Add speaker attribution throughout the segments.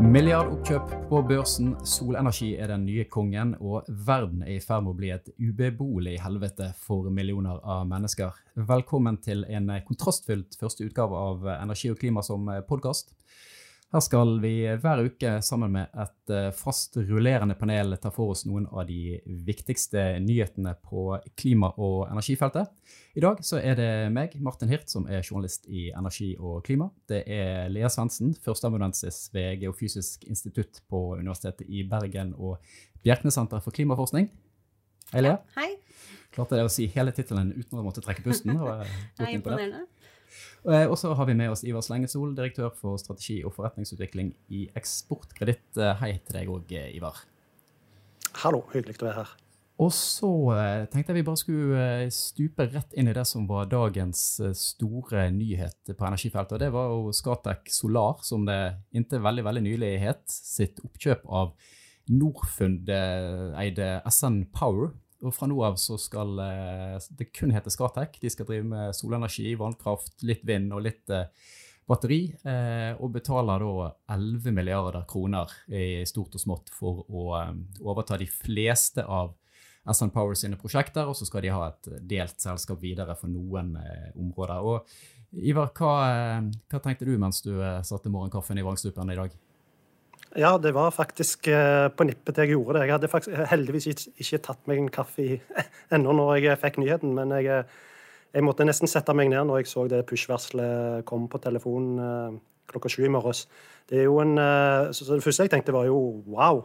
Speaker 1: Milliardoppkjøp på børsen, solenergi den nye kongen, og verden I ferd med å bli et ubeboelig helvete for millioner av mennesker. Velkommen til en kontrastfylt første utgave av Energi og klima som podcast. Her skal vi hver uke sammen med et fast rullerende panel ta for oss noen av de viktigste nyhetene på klima- og energifeltet. I dag så det meg, Martin Hirt, som journalist I Energi og klima. Det Lea Svendsen, førsteamanuensis ved Geofysisk institutt på Universitetet I Bergen og Bjerknessenteret for klimaforskning. Hei Lea.
Speaker 2: Ja, hei.
Speaker 1: Klarte det å si hele titelen uten å måtte trekke pusten.
Speaker 2: Nei, imponerende.
Speaker 1: Og så har vi med oss Ivar Slengesol, direktør for strategi og forretningsutvikling I Eksportkreditt. Hei til deg også, Ivar.
Speaker 3: Hallo, hyggelig å være her.
Speaker 1: Og så tenkte jeg vi bare skulle stupe rett inn I det som var dagens store nyhet på energifeltet. Og det var jo Scatec Solar, som det inntil veldig, veldig nylig het, sitt oppkjøp av Norfund eide SN Power. Og fra nå av så skal det kun hete Scatec. De skal drive med solenergi, vannkraft, litt vind og litt batteri, og betaler da 11 milliarder kroner I stort og smått for å overta de fleste av SN Power sine prosjekter, og så skal de ha et delt selskap videre for noen områder. Og Ivar, hva tenkte du mens du satte morgenkaffen I vrangstupen I dag?
Speaker 3: Ja, det var faktisk på nippet jeg gjorde det. Jeg hadde faktisk heldigvis ikke tatt meg en kaffe ennå når jeg fikk nyheten, men jeg måtte nesten sette meg ned når jeg så det push-varselet kom på telefonen klokka 7 I morges. Det jo så det første jeg tenkte var jo wow.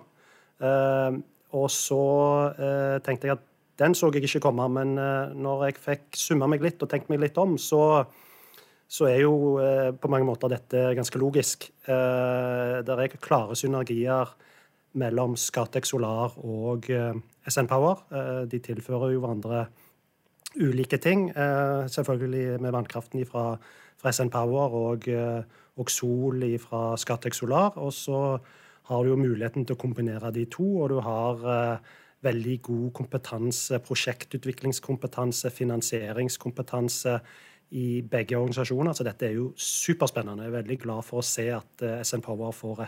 Speaker 3: Og så tenkte jeg at den så jeg ikke komme, men når jeg fikk summa meg litt og tenkt meg litt om, så jo på mange måter dette ganske logisk. Det klare synergier mellom Scatec Solar og SN Power. De tilfører jo hverandre ulike ting. Selvfølgelig med vannkraften fra SN Power og sol fra Scatec Solar. Og så har du jo muligheten til å kombinere de to, og du har veldig god kompetanse, prosjektutviklingskompetanse, finansieringskompetanse I begge organisasjoner, så dette jo superspennende. Jeg veldig glad for å se at SN Power får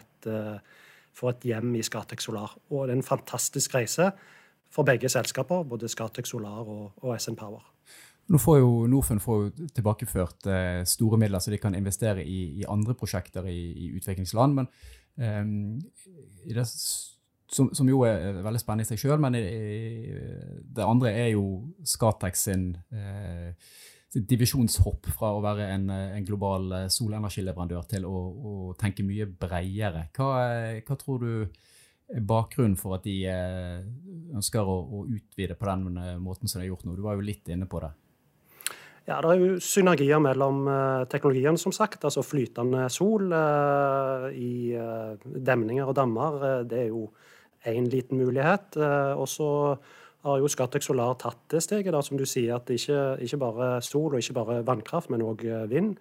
Speaker 3: et hjem I Scatec Solar. Og det en fantastisk reise for begge selskaper, både Scatec Solar og SN Power.
Speaker 1: Nå får jo Norfund tilbakeført store midler, så de kan investere I andre prosjekter I utviklingsland, men det som jo veldig spennende I seg selv, men det andre jo Scatec sin divisjonshopp fra å være en global solenergileverandør til å tenke mye bredere. Hva tror du bakgrunnen for at de ønsker å utvide på den måten som de har gjort nå? Du var jo litt inne på det.
Speaker 3: Ja, det jo synergier mellom teknologiene, som sagt. Altså flytende sol I demninger og dammer. Det jo en liten mulighet. Og så har jo Scatec Solar tatt det steget, da, som du sier, at det ikke bare sol og ikke bare vannkraft, men også vind.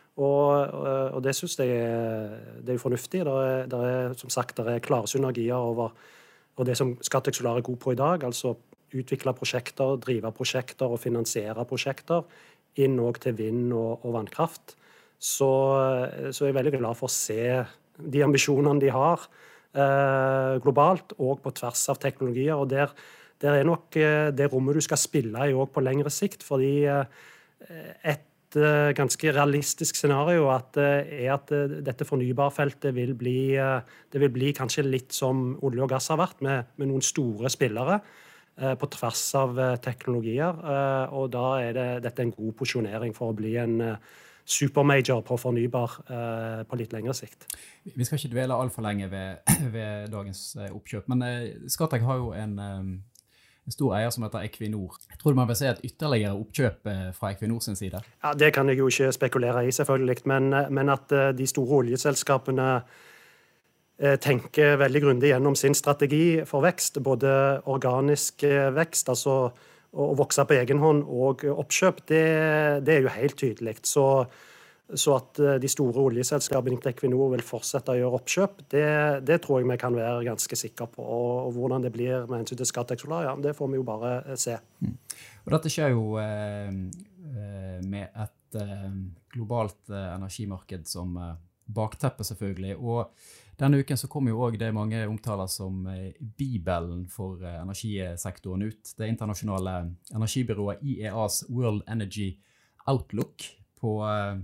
Speaker 3: Og det synes jeg det jo fornuftig. Det som sagt, det klare synergier over og det som Scatec Solar god på I dag, altså utvikle prosjekter, drive prosjekter og finansiere prosjekter, inn også til vind og vannkraft. Så jeg veldig glad for å se de ambisjonene de har globalt, og på tvers av teknologier, og der nok det rommet du skal spille I også på lengre sikt, fordi et ganske realistisk scenario at dette fornybarfeltet vil bli kanskje litt som olje og gass har vært, med noen store spillere på tvers av teknologier, og da dette en god posisjonering for å bli en supermajor på fornybar på litt lengre sikt.
Speaker 1: Vi skal ikke dvele alt for lenge ved dagens oppkjøp, men Scatec har jo en stor eier som heter Equinor. Jeg tror man vil se et ytterligere oppkjøp fra Equinor sin side. Ja,
Speaker 3: det kan jeg jo ikke spekulere I selvfølgelig, men at de store oljeselskapene tenker veldig grundig gjennom sin strategi for vekst, både organisk vekst, altså å vokse på egen hånd, og oppkjøp, det jo helt tydelig. Så at de store oljeselskapene I Equinor vil fortsette å gjøre oppkjøp, det tror jeg vi kan være ganske sikre på. Og hvordan det blir med hensyn til Scatec Solar, ja, det får vi jo bare se.
Speaker 1: Og dette skjer jo med et globalt energimarked som bakteppe selvfølgelig, og denne uken så kom jo også det mange omtaler som Bibelen for energisektoren ut. Det internasjonale energibyrået IEAs World Energy Outlook på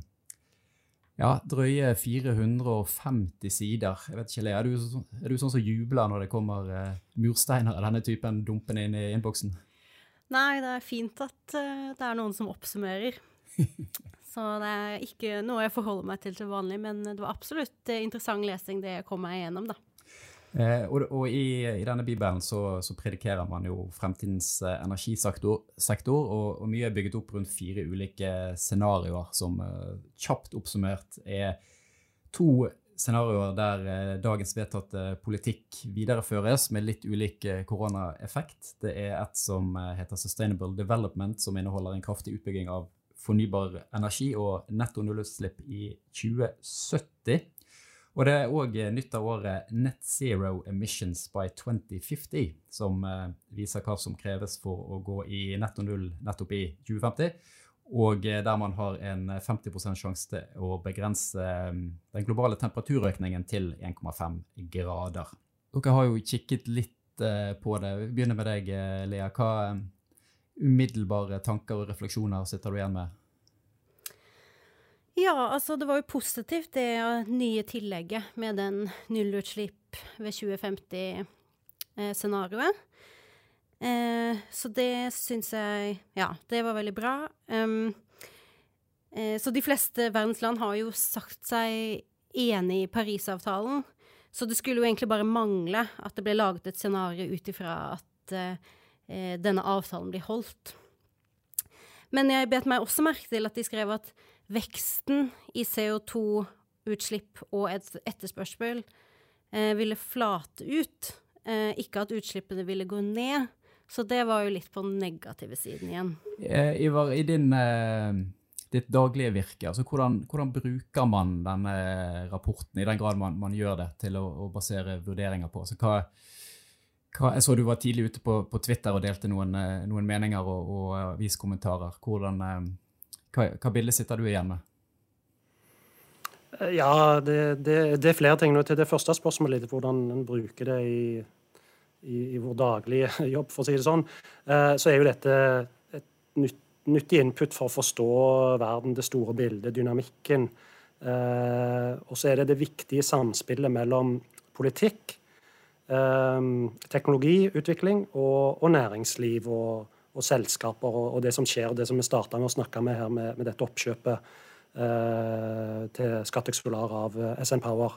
Speaker 1: drøye 450 sider. Jeg vet ikke, Lea, er du sånn som jubler når det kommer mursteiner av denne typen dumpende inn I innboksen?
Speaker 2: Nei, det fint at det noen som oppsummerer. Så det ikke noe jeg forholder meg til vanlig, men det var absolutt interessant lesing det jeg kom meg igjennom da.
Speaker 1: Og I denne Bibelen så predikerer man jo fremtidens energisektor, og mye bygget opp rundt 4 ulike scenarioer som kjapt oppsummert 2 scenarioer der dagens vedtatte politikk videreføres med litt ulik koronaeffekt. Det et som heter Sustainable Development, som inneholder en kraftig utbygging av fornybar energi og netto nullutslipp I 2070. Og det også nytt av året Net Zero Emissions by 2050, som viser hva som kreves for å gå I netto null nettopp I 2050, og der man har en 50% sjanse til å begrense den globale temperaturøkningen til 1,5 grader. Dere har jo kikket litt på det. Vi begynner med deg, Lea. Hva umiddelbare tanker og refleksjoner sitter du igjen med?
Speaker 2: Ja, altså det var jo positivt det nye tillegget med den nullutslipp ved 2050 scenarioet. Så det synes jeg, det var veldig bra. Så de fleste verdensland har jo sagt seg enig I Parisavtalen, så det skulle jo egentlig bare mangle at det ble laget et scenario utifra at denne avtalen blir holdt. Men jeg bet meg også merke til at de skrev at veksten I CO2-utslipp og etterspørsel ville flate ut, ikke at utslippene ville gå ned. Så det var jo litt på den negative siden igjen.
Speaker 1: Ivar, I ditt daglige virke, altså hvordan bruker man denne rapporten I den grad man gjør det til å basere vurderinger på? Altså jeg så du var tidlig ute på Twitter og delte noen meninger og aviskommentarer. Hva bilde sitter du igjen med?
Speaker 3: Ja, det flere ting nå til det første spørsmålet, hvordan en bruker det I vår daglige jobb, for å si det sånn. Så jo dette et nyttig input for å forstå verden, det store bildet, dynamikken. Og så det viktige samspillet mellom politikk, teknologiutvikling og næringsliv og selskaper og det som skjer, det som vi startet med å snakke med her med dette oppkjøpet til Scatec Solar av SN Power.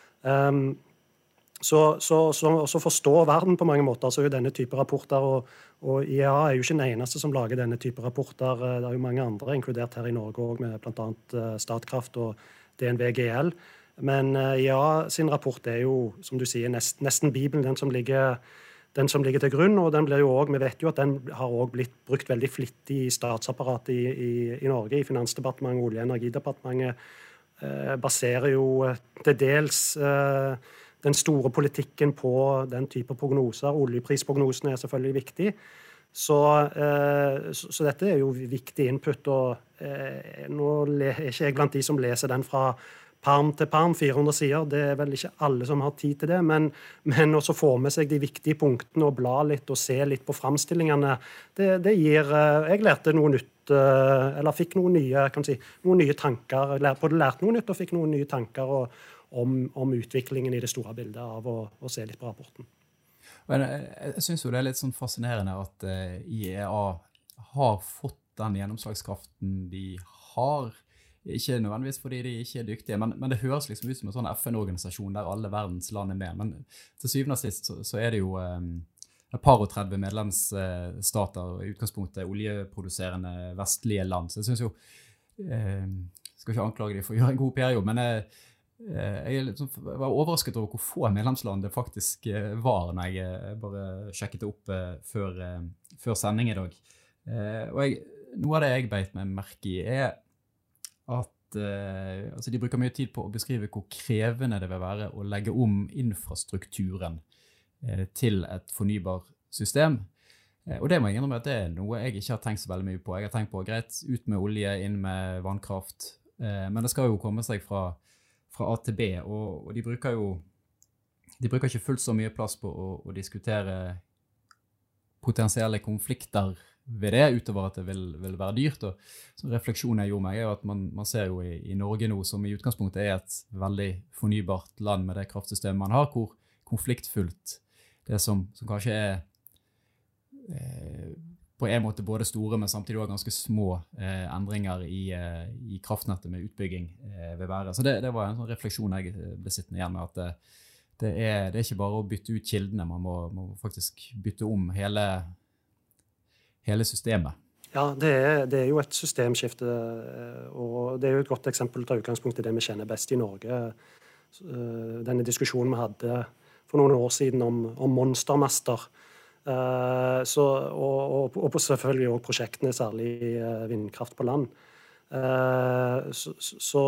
Speaker 3: Så forstå verden på mange måter, så jo denne type rapporter, og IEA jo ikke den eneste som lager denne type rapporter. Det jo mange andre, inkludert her I Norge også, med blant annet Statkraft og DNV GL. Men IEA sin rapport jo, som du sier, nesten Bibelen, den som ligger til grunn, og den blir jo også, vi vet jo at den har også blitt brukt veldig flittig I statsapparatet I Norge, I Finansdepartementet, Olje- og Energidepartementet, baserer jo til dels den store politikken på den type prognoser. Oljeprisprognosene selvfølgelig viktig. Så dette jo viktig input, og nå ikke jeg blant de som leser den fra perm til perm, 400 sider, det vel ikke alle som har tid til det, men også få med seg de viktige punktene og bla litt og se litt på fremstillingene. Det gir, jeg lærte noe nytt, eller fikk noen nye, kan si, noen nye tanker, både lærte noe nytt og fikk noen nye tanker om utviklingen I det store bildet av å se litt på rapporten.
Speaker 1: Jeg synes jo det litt sånn fascinerende at IEA har fått den gjennomslagskraften de har, ikke nødvendigvis fordi de ikke dyktige, men det høres liksom ut som en sånn FN-organisasjon der alle verdens land med, men til syvende og sist så det jo et par og 30 medlemsstater I utgangspunktet oljeproduserende vestlige land, så jeg synes jo skal ikke anklage de for å gjøre en god PR-jobb, men jeg var overrasket over hvor få medlemsland det faktisk var når jeg bare sjekket det opp før sending I dag. Og noe av det jeg beit meg merke I at altså de bruker mye tid på å beskrive hvor krevende det vil være å legge om infrastrukturen til et fornybar system. Og det må jeg innrømme at det noe jeg ikke har tenkt så veldig mye på. Jeg har tenkt på greit, ut med olje, inn med vannkraft, men det skal jo komme seg fra fra A til B, og de bruker ikke fullt så mye plass på å diskutere potensielle konflikter ved det, utover at det vil være dyrt. Og så refleksjonen jeg gjorde meg, at man ser jo i Norge nå, som i utgangspunktet et veldig fornybart land med det kraftsystemet man har, hvor konfliktfullt det som kanskje på en måte både store, men samtidig også ganske små endringer i kraftnettet med utbygging vil være. Så det var en sånn refleksjon jeg ble sittende igjen med, at det er ikke bare å bytte ut kildene, man må faktisk bytte om hele systemet.
Speaker 3: Ja, det er jo et systemskifte, og det er jo et godt eksempel til utgangspunkt i det vi kjenner best i Norge. Denne diskusjonen vi hadde for noen år siden om monstermaster, og selvfølgelig også prosjektene, særlig vindkraft på land. Så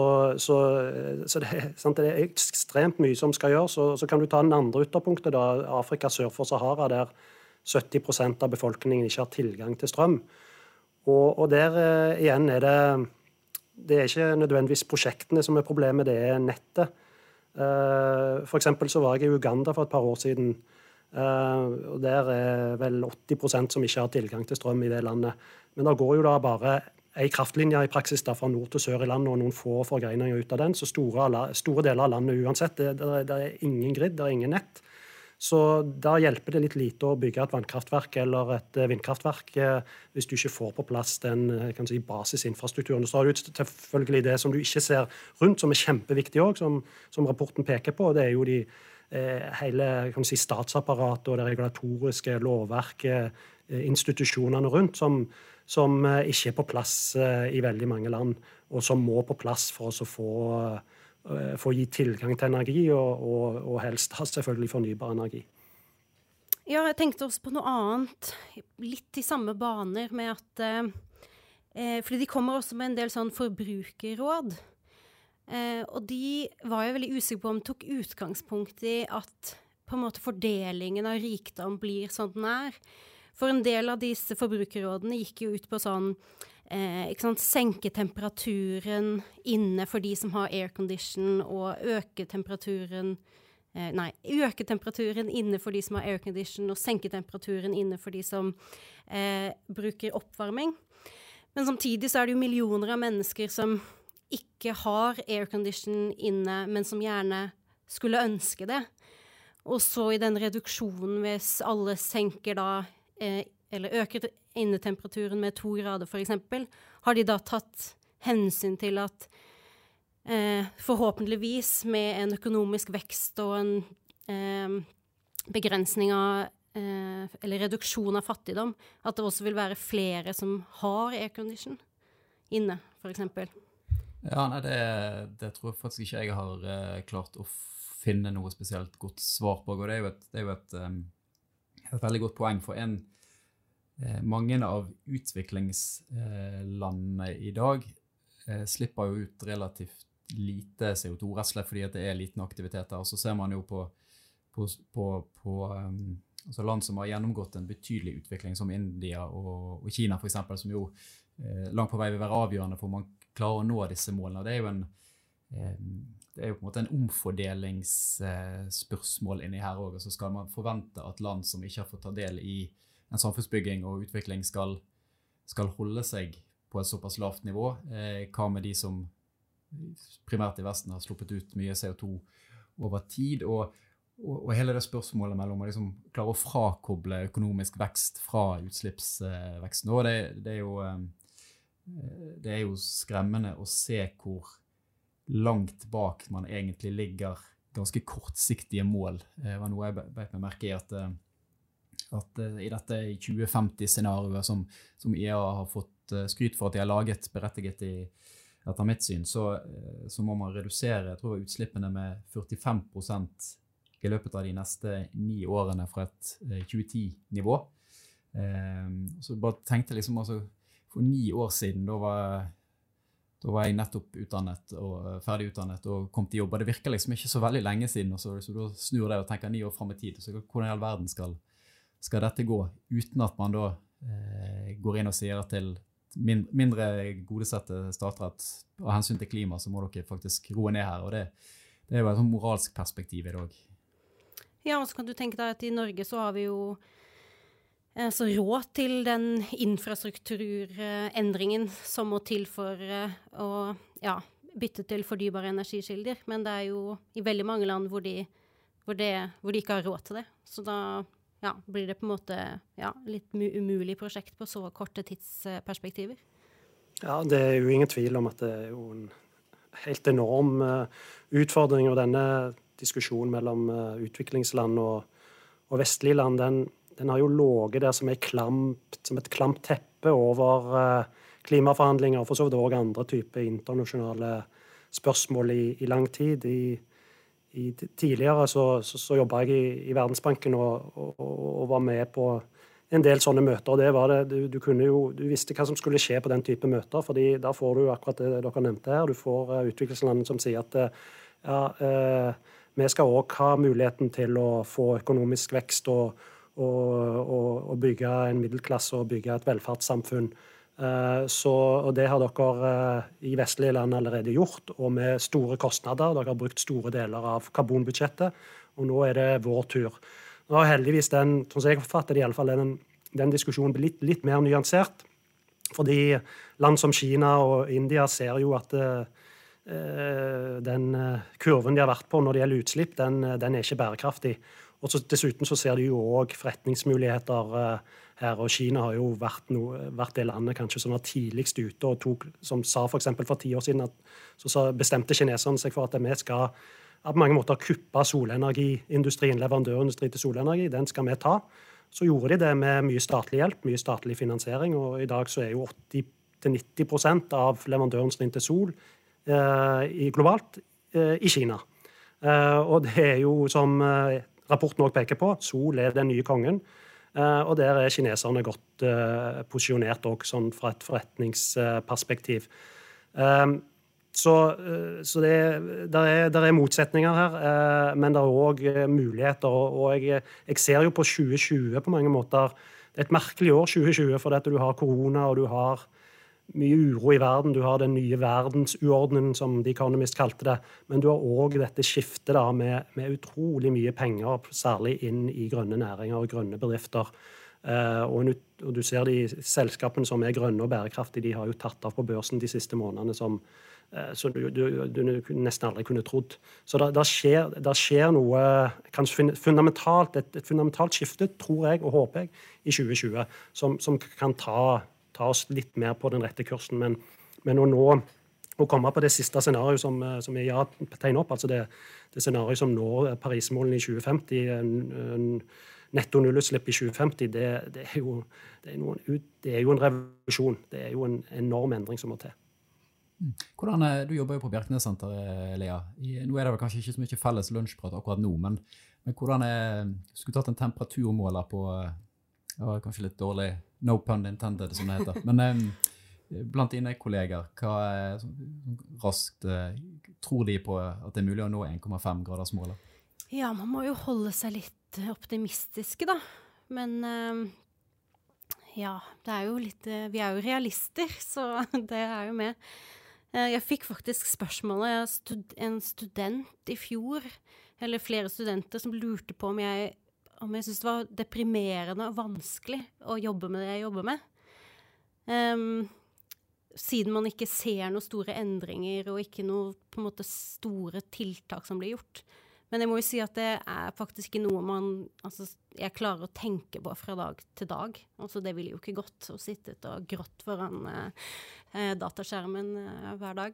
Speaker 3: det er ekstremt mye som skal gjøres. Så kan du ta den andre ytterpunktet, da, Afrika sør for Sahara, der 70% av befolkningen ikke har tilgang til strøm. Og der igjen det er ikke nødvendigvis prosjektene som er problemet, det er nettet. For eksempel så var jeg i Uganda for et par år siden, og der er vel 80% som ikke har tilgang til strøm i det landet. Men det går jo da bare en kraftlinje i praksis da, fra nord til sør i landet, og noen få forgreininger ut av den, så store deler av landet uansett, det er ingen grid, det er ingen nett. Så da hjelper det litt lite å bygge et vannkraftverk eller et vindkraftverk hvis du ikke får på plass den basisinfrastrukturen. Så har du selvfølgelig det som du ikke ser rundt, som er kjempeviktig også, som rapporten peker på. Det er jo hele statsapparatet og det regulatoriske lovverket, institusjonene rundt, som ikke er på plass i veldig mange land, og som må på plass for å få gi tilgang til energi, og helst selvfølgelig fornybar energi.
Speaker 2: Ja, jeg tenkte også på noe annet, litt i samme baner, med at fordi de kommer også med en del sånn forbrukerråd, og de var jo veldig usikre på om de tok utgangspunkt i at på en måte fordelingen av rikdom blir sånn den er. For en del av disse forbrukerrådene gikk jo ut på sånn, senke temperaturen inne for de som har aircondition, og øke temperaturen inne for de som har aircondition, og senke temperaturen inne for de som bruker oppvarming. Men samtidig så er det jo millioner av mennesker som ikke har aircondition inne, men som gjerne skulle ønske det. Og så i den reduksjonen, hvis alle senker da, eller øker innetemperaturen med 2 grader for eksempel, har de da tatt hensyn til at forhåpentligvis med en økonomisk vekst og en begrensning av, eller reduksjon av fattigdom, at det også vil være flere som har aircondition inne, for eksempel.
Speaker 1: Ja, nei, det tror jeg faktisk ikke jeg har klart å finne noe spesielt godt svar på, og det er jo et veldig godt poeng, for mange av utviklingslandene i dag slipper jo ut relativt lite CO2, rett og slett fordi at det er liten aktivitet der, og så ser man jo på altså land som har gjennomgått en betydelig utvikling, som India og Kina for eksempel, som jo langt på vei vil være avgjørende for om man klarer å nå disse målene. Det er jo på en måte en omfordelingsspørsmål inni her også, og så skal man forvente at land som ikke har fått ta del i en samfunnsbygging og utvikling skal holde seg på et såpass lavt nivå. Hva med de som primært i Vesten har sluppet ut mye CO2 over tid, og hele det spørsmålet mellom å liksom klare å frakoble økonomisk vekst fra utslippsveksten. Og det er jo skremmende å se hvor langt bak man egentlig ligger ganske kortsiktige mål. Det var noe jeg beit meg merke i at i dette 2050-scenarioet som IEA har fått skryt for at de har laget berettiget etter mitt syn, så må man redusere, jeg tror, utslippene med 45% i løpet av de neste 9 årene fra et 2010-nivå. Så bare tenkte liksom, altså, for 9 år siden, da var jeg nettopp ferdig utdannet og kom til jobb, og det virker liksom ikke så veldig lenge siden, så da snur det og tenker 9 år frem i tid, så hvordan i all verden skal dette gå, uten at man da går inn og sier til mindre godesette stater at av hensyn til klima så må dere faktisk roe ned her, og det er jo et sånn moralsk perspektiv i det også.
Speaker 2: Ja, og så kan du tenke deg at i Norge så har vi jo så råd til den infrastrukturendringen som må til for å bytte til fornybare energikilder, men det er jo i veldig mange land hvor de ikke har råd til det. Så da blir det på en måte litt umulig prosjekt på så korte tidsperspektiver. Ja,
Speaker 3: det er jo ingen tvil om at det er jo en helt enorm utfordring, og denne diskusjonen mellom utviklingsland og vestlige land, den har jo ligget der som et klamt teppe over klimaforhandlinger, for så vidt også andre typer internasjonale spørsmål i lang tid. Tidligere så jobbet jeg i Verdensbanken og var med på en del sånne møter, og det var det. Du visste hva som skulle skje på den type møter, fordi da får du akkurat det dere nevnte her. Du får utviklingslandene som sier at vi skal også ha muligheten til å få økonomisk vekst og bygge en middelklasse og bygge et velferdssamfunn. Og det har dere i vestlige land allerede gjort, og med store kostnader. Dere har brukt store deler av karbonbudsjettet, og nå er det vår tur. Nå har heldigvis sånn som jeg forfatter det i alle fall, den diskusjonen blitt litt mer nyansert, fordi land som Kina og India ser jo at den kurven de har vært på når det gjelder utslipp, den er ikke bærekraftig. Og dessuten så ser de jo også forretningsmuligheter her, og Kina har jo vært det landet kanskje som var tidligst ute og som sa for eksempel for 10 år siden, så bestemte kineserne seg for at vi skal på mange måter kuppe solenergiindustrien, leverandørindustri til solenergi, den skal vi ta. Så gjorde de det med mye statlig hjelp, mye statlig finansiering, og i dag så er jo 80-90% av leverandørindustrien til sol globalt i Kina. Og det er jo som rapporten også peker på, sol er den nye kongen, og der er kineserne godt posisjonert også sånn fra et forretningsperspektiv. Så der er motsetninger her, men det er også muligheter, og jeg ser jo på 2020 på mange måter. Det er et merkelig år 2020, fordi at du har korona, og du har mye uro i verden, du har den nye verdensuordenen, som The Economist kalte det, men du har også dette skiftet da, med utrolig mye penger, særlig inn i grønne næringer og grønne bedrifter. Og du ser de selskapene som er grønne og bærekraftige, de har jo tatt av på børsen de siste månedene som du nesten aldri kunne trodd. Så det skjer noe kanskje fundamentalt, et fundamentalt skifte, tror jeg og håper jeg, i 2020, som kan ta oss litt mer på den rette kursen, men å komme på det siste scenariet som jeg tegner opp, altså det scenariet som når Paris-målene i 2050, netto nullutslipp i 2050, det er jo en revolusjon. Det er jo en enorm endring som må til.
Speaker 1: Du jobber jo på Bjerknessenteret, Lea. Nå er det vel kanskje ikke så mye felles lunsjprat akkurat nå, men hvordan skulle tatt en temperaturmåler på kanskje litt dårlig, no pun intended, som det heter. Men blant dine kolleger, hva raskt tror de på at det er mulig å nå 1,5 graders målet?
Speaker 2: Ja, man må jo holde seg litt optimistiske da. Men det er jo litt, vi er jo realister, så det er jo med. Jeg fikk faktisk spørsmålet, en student i fjor, eller flere studenter som lurte på om jeg synes det var deprimerende og vanskelig å jobbe med det jeg jobber med. Siden man ikke ser noen store endringer og ikke noen på en måte store tiltak som blir gjort. Men jeg må jo si at det er faktisk ikke noe jeg klarer å tenke på fra dag til dag. Altså det ville jo ikke gått å sitte og grått foran dataskjermen hver dag.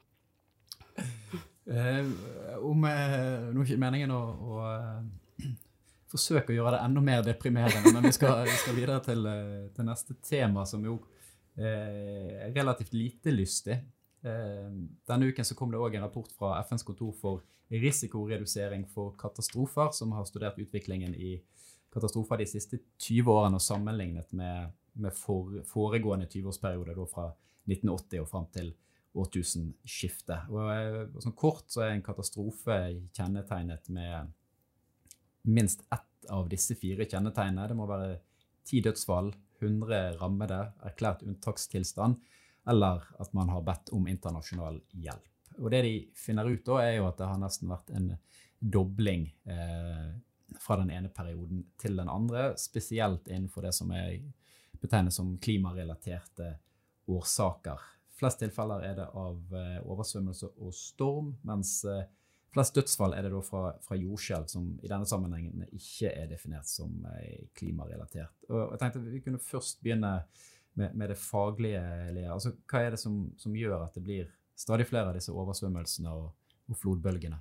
Speaker 1: Nå er ikke meningen å forsøke å gjøre det enda mer deprimerende, men vi skal videre til neste tema, som jo er relativt lite lystig. Denne uken så kom det også en rapport fra FNs kontor for risikoredusering for katastrofer, som har studert utviklingen i katastrofer de siste 20 årene og sammenlignet med foregående 20-årsperiode da fra 1980 og frem til årtusenskiftet. Og sånn kort så er en katastrofe kjennetegnet med minst ett av disse 4 kjennetegnene. Det må være 10 dødsfall, 100 rammede, erklært unntakstilstand, eller at man har bedt om internasjonal hjelp. Og det de finner ut da jo at det har nesten vært en dobling fra den ene perioden til den andre, spesielt innenfor det som betegnet som klimarelaterte årsaker. Flest tilfeller det av oversvømmelse og storm, mens flest dødsfall det da fra jordskjelv, som i denne sammenhengen ikke definert som klimarelatert. Og jeg tenkte vi kunne først begynne med det faglige, Lea. Altså, hva det som gjør at det blir stadig flere av disse oversvømmelsene og flodbølgene?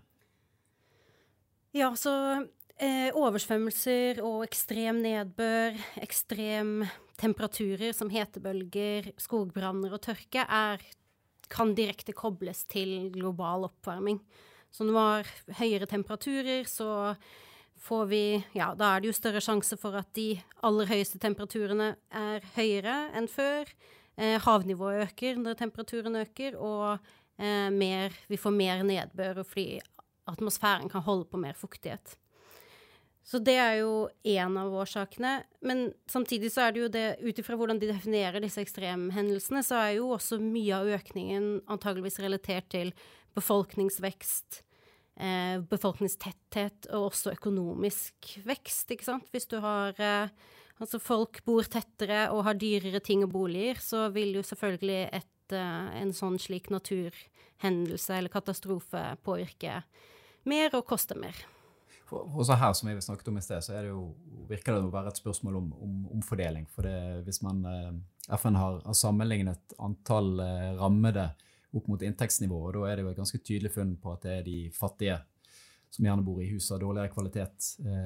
Speaker 2: Ja, så oversvømmelser og ekstrem nedbør, ekstrem temperaturer som hetebølger, skogbranner og tørke kan direkte kobles til global oppvarming. Så når vi har høyere temperaturer, så får vi, da det jo større sjanse for at de aller høyeste temperaturene høyere enn før. Havnivået øker når temperaturen øker, og vi får mer nedbør fordi atmosfæren kan holde på mer fuktighet. Så det jo en av årsakene, men samtidig så det jo det, utifra hvordan de definerer disse ekstremhendelsene, så jo også mye av økningen antageligvis relatert til befolkningsvekst, befolkningstetthet og også økonomisk vekst, ikke sant? Hvis du har, folk bor tettere og har dyrere ting og boliger, så vil jo selvfølgelig en sånn slik naturhendelse eller katastrofe påvirke mer og koste mer.
Speaker 1: Også her, som vi snakket om i sted, så virker det å være et spørsmål om fordeling. For hvis FN har sammenlignet antall rammede opp mot inntektsnivå, og da det jo et ganske tydelig funn på at det de fattige som gjerne bor i hus av dårligere kvalitet,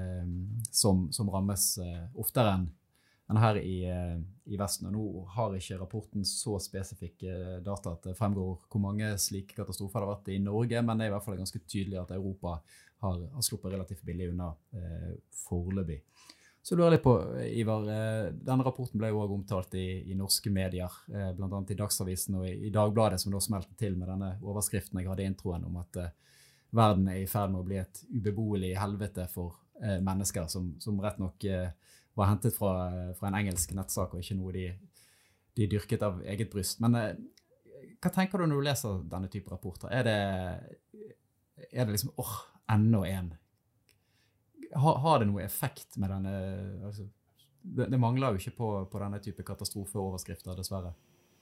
Speaker 1: som rammes oftere enn her i Vesten. Og nå har ikke rapporten så spesifikke data at det fremgår hvor mange slike katastrofer det har vært i Norge, men det i hvert fall ganske tydelig at Europa har sluppet relativt billig unna foreløpig. Så lurer jeg litt på, Ivar, denne rapporten ble jo også omtalt i norske medier, blant annet i Dagsavisen og i Dagbladet, som da smelte til med denne overskriften jeg hadde i introen om at verden i ferd med å bli et ubeboelig helvete for mennesker, som rett nok var hentet fra en engelsk nettsak, og ikke noe de dyrket av eget bryst. Men hva tenker du når du leser denne type rapporter? Det liksom, enda en? Har det noe effekt med denne, altså, det mangler jo ikke på denne type katastrofeoverskrifter, dessverre.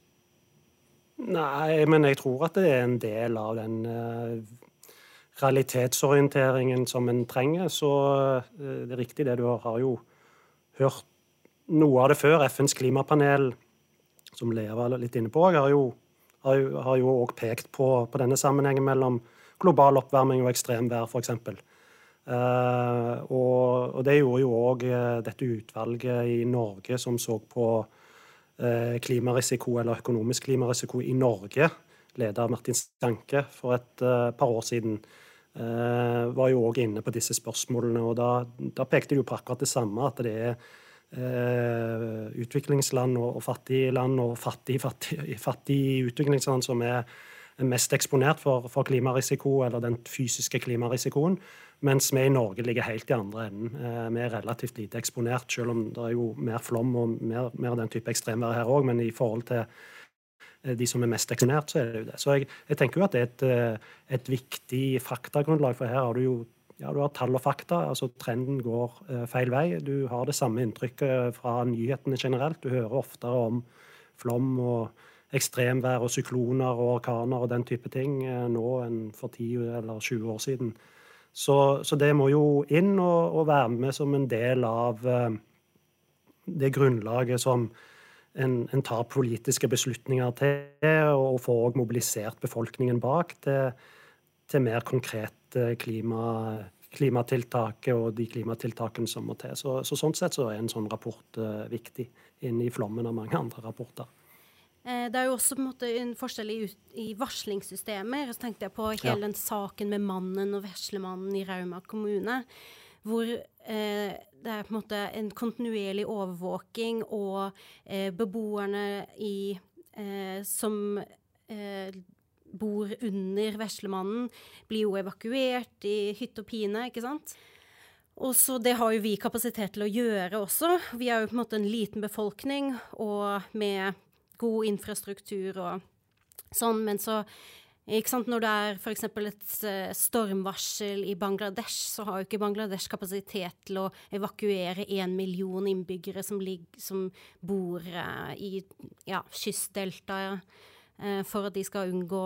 Speaker 3: Nei, men jeg tror at det en del av den realitetsorienteringen som en trenger, så det riktig det du har jo hørt noe av det før. FNs klimapanel, som Lea var litt inne på, har jo også pekt på denne sammenhengen mellom global oppvarming og ekstremvær, for eksempel. Og det gjorde jo også dette utvalget i Norge som så på klimarisiko eller økonomisk klimarisiko i Norge, ledet av Martin Stanke for et par år siden, var jo også inne på disse spørsmålene, og da pekte de jo på akkurat det samme, at det utviklingsland og fattige land og fattige utviklingsland som mest eksponert for klimarisiko, eller den fysiske klimarisikoen, mens vi i Norge ligger helt i andre enden. Vi relativt lite eksponert, selv om det jo mer flom og mer den type ekstremvær her også, men i forhold til de som mest eksponert, så det jo det. Så jeg tenker jo at det et viktig faktagrunnlag, for her har du jo du har tall og fakta, altså trenden går feil vei. Du har det samme inntrykket fra nyhetene generelt. Du hører oftere om flom og ekstremvær og sykloner og orkaner og den type ting nå enn for 10 eller 20 år siden. Så det må jo inn og være med som en del av det grunnlaget som en tar politiske beslutninger til, og får mobilisert befolkningen bak til mer konkret klimatiltak og de klimatiltakene som må til. Så sånn sett så en sånn rapport viktig inn i flommen av mange andre rapporter.
Speaker 2: Det jo også på en måte en forskjell i varslingssystemer. Så tenkte jeg på hele den saken med mannen og veslemannen i Rauma kommune, hvor det på en måte en kontinuerlig overvåking, og beboerne som bor under veslemannen blir jo evakuert i hytt og pine, ikke sant? Og så det har jo vi kapasitet til å gjøre også. Vi er jo på en måte en liten befolkning, og med god infrastruktur og sånn, men så, ikke sant, når det er for eksempel et stormvarsel i Bangladesh, så har jo ikke Bangladesh kapasitet til å evakuere 1 million innbyggere som bor i kystdeltaet, for at de skal unngå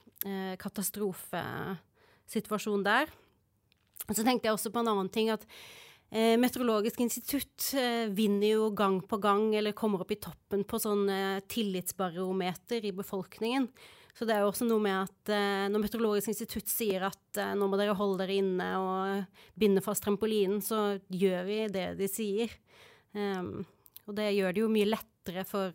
Speaker 2: katastrofesituasjon der. Og så tenkte jeg også på en annen ting, at Meteorologisk institutt vinner jo gang på gang, eller kommer opp i toppen på sånne tillitsbarometer i befolkningen. Så det er jo også noe med at når Meteorologisk institutt sier at nå må dere holde dere inne og binde fast trampolinen, så gjør vi det de sier. Og det gjør det jo mye lettere for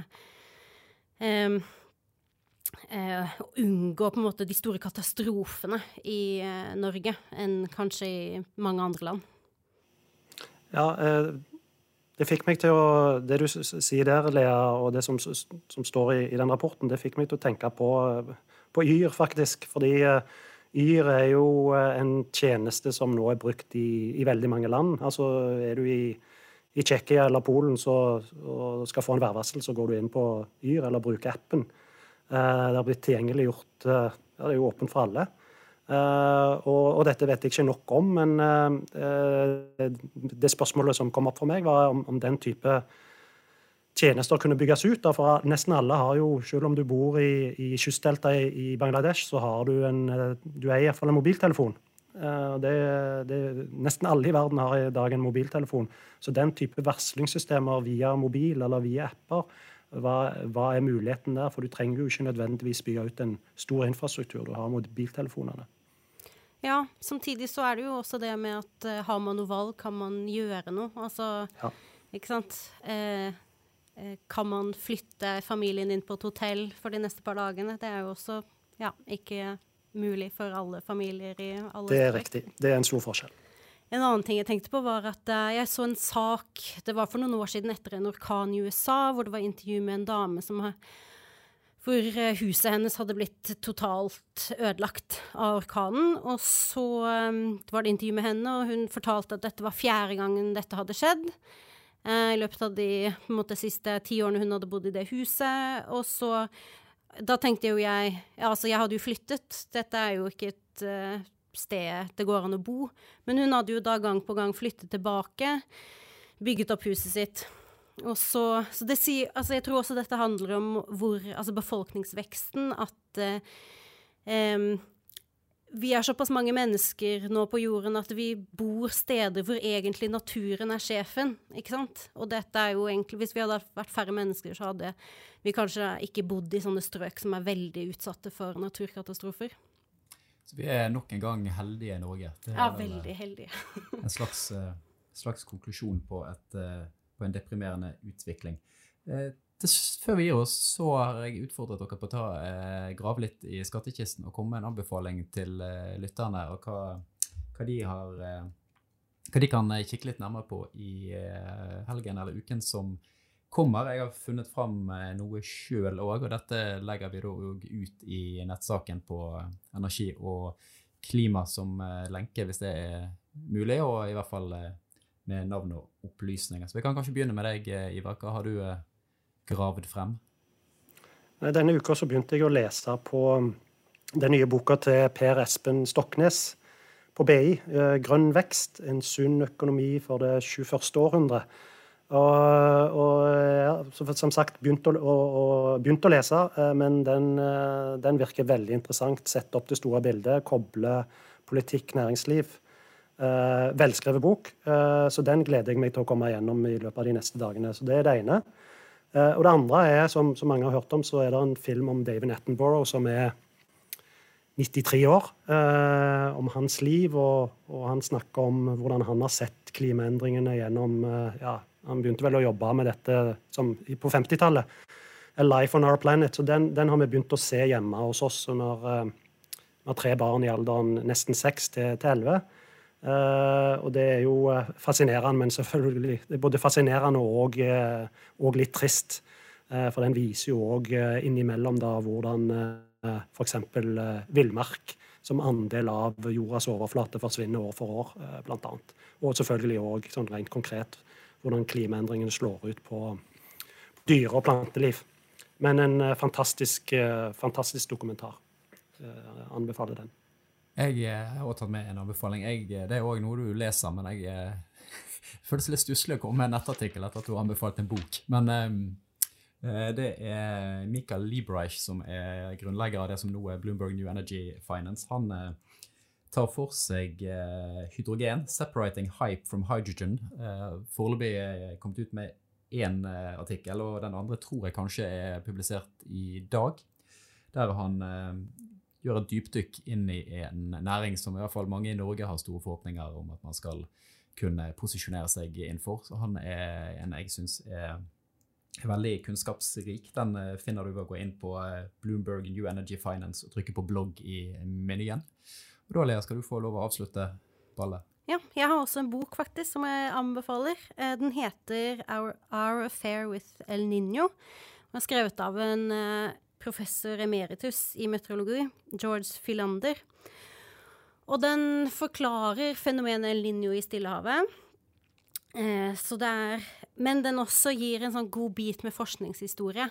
Speaker 2: å unngå på en måte de store katastrofene i Norge enn kanskje i mange andre land.
Speaker 3: Ja, det fikk meg til å, det du sier der, Lea, og det som står i den rapporten, det fikk meg til å tenke på Yr, faktisk. Fordi Yr er jo en tjeneste som nå er brukt i veldig mange land. Altså, er du i Tsjekkia eller Polen og skal få en værvarsel, så går du inn på Yr eller bruker appen. Det har blitt tilgjengeliggjort, det er jo åpent for alle. Og dette vet jeg ikke nok om, men det spørsmålet som kom opp for meg var om den type tjenester kunne bygges ut. For nesten alle har jo, selv om du bor i kystdelta i Bangladesh, så har du du eier i hvert fall en mobiltelefon. Nesten alle i verden har i dag en mobiltelefon. Så den type varslingssystemer via mobil eller via apper, hva er muligheten der? For du trenger jo ikke nødvendigvis bygge ut en stor infrastruktur. Du har mobiltelefonene.
Speaker 2: Ja, samtidig så er det jo også det med at har man noe valg, kan man gjøre noe. Altså, ja. Ikke sant? Kan man flytte familien inn på et hotell for de neste par dagene? Det er jo også ikke mulig for alle familier i alle
Speaker 3: Det er riktig. Det er en stor forskjell.
Speaker 2: En annen ting jeg tenkte på var at jeg så en sak, det var for noen år siden etter en orkan i USA, hvor det var intervju med en dame hvor huset hennes hadde blitt totalt ødelagt av orkanen, og så var det intervju med henne, og hun fortalte at dette var 4. gangen dette hadde skjedd, i løpet av de siste 10 årene hun hadde bodd i det huset, og så, da tenkte jo jeg hadde jo flyttet, dette er jo ikke et sted det går an å bo, men hun hadde jo da gang på gang flyttet tilbake, bygget opp huset sitt. Og så det sier, jeg tror også dette handler om befolkningsveksten, at vi er såpass mange mennesker nå på jorden at vi bor steder hvor egentlig naturen er sjefen, ikke sant? Og dette er jo egentlig, hvis vi hadde vært færre mennesker, så hadde vi kanskje ikke bodd i sånne strøk som er veldig utsatte for naturkatastrofer.
Speaker 1: Så vi er nok en gang heldige i Norge.
Speaker 2: Ja, veldig heldige.
Speaker 1: En slags konklusjon på en deprimerende utvikling. Før vi gir oss, så har jeg utfordret dere på å grave litt i skattekisten og komme med en anbefaling til lytterne, og hva de kan kikke litt nærmere på i helgen eller uken som kommer. Jeg har funnet fram noe selv også, og dette legger vi da ut i nettsaken på energi og klima som lenke, hvis det er mulig, og i hvert fall med navn og opplysninger. Så vi kan kanskje begynne med deg, Ivar. Hva har du gravd frem?
Speaker 3: Denne uka så begynte jeg å lese på den nye boka til Per Espen Stoknes på BI, Grønn vekst, en sunn økonomi for det 21. århundre. Så som sagt, begynte å lese, men den virker veldig interessant, sett opp det store bildet, koble politikk, næringsliv. Velskrevet bok, så den gleder jeg meg til å komme igjennom i løpet av de neste dagene. Så det er det ene. Og det andre er, som mange har hørt om, så er det en film om David Attenborough som er 93 år, om hans liv, og han snakker om hvordan han har sett klimaendringene gjennom, han begynte vel å jobbe med dette på 50-tallet, A Life on Our Planet, så den har vi begynt å se hjemme hos oss når 3 barn i alderen nesten 6 til 11. Og det er jo fascinerende, men selvfølgelig det er både fascinerende og litt trist, for den viser jo også innimellom da hvordan for eksempel villmark som andel av jordas overflate forsvinner år for år, blant annet. Og selvfølgelig også sånn rent konkret hvordan klimaendringene slår ut på dyre- og planteliv. Men en fantastisk dokumentar. Anbefaler den.
Speaker 1: Jeg har også tatt med en anbefaling. Det er også noe du leser, men jeg føles litt stusselig å komme med en nettartikkel etter at du har anbefalt en bok. Men det er Michael Liebreich som er grunnlegger av det som nå er Bloomberg New Energy Finance. Han tar for seg hydrogen, separating hype from hydrogen. Foreløpig er kommet ut med en artikkel, og den andre tror jeg kanskje er publisert i dag, der han gjør et dypdykk inn i en næring som i hvert fall mange i Norge har store forhåpninger om at man skal kunne posisjonere seg innenfor. Så han er en jeg synes er veldig kunnskapsrik. Den finner du ved å gå inn på Bloomberg New Energy Finance og trykke på blogg i menyen. Og da, Lea, skal du få lov å avslutte ballet.
Speaker 2: Ja, jeg har også en bok faktisk som jeg anbefaler. Den heter Our Affair with El Niño. Den er skrevet av en professor emeritus i meteorologi, George Philander. Og den forklarer fenomenet El Niño i Stillehavet. Men den også gir en sånn god bit med forskningshistorie.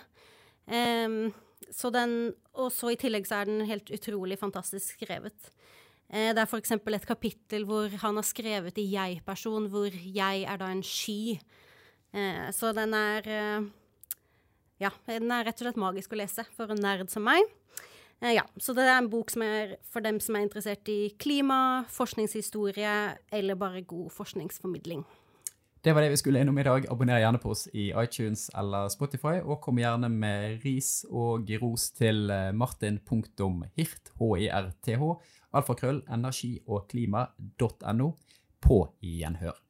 Speaker 2: Og så i tillegg så er den helt utrolig fantastisk skrevet. Det er for eksempel et kapittel hvor han har skrevet i jeg-person, hvor jeg er da en sky. Så den er rett og slett magisk å lese for en nerd som meg. Så det er en bok som er for dem som er interessert i klima, forskningshistorie, eller bare god forskningsformidling.
Speaker 1: Det var det vi skulle innom i dag. Abonner gjerne på oss i iTunes eller Spotify, og kom gjerne med ris og ros til martin.hirth, H-I-R-T-H, alfakrøll, energi og klima.no på gjenhør.